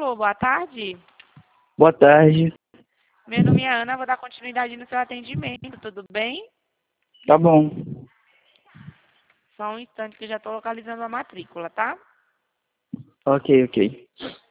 Alô, boa tarde. Boa tarde. Meu nome é Ana, vou dar continuidade no seu atendimento, tudo bem? Tá bom. Só um instante que eu já estou localizando a matrícula, tá? Ok, ok.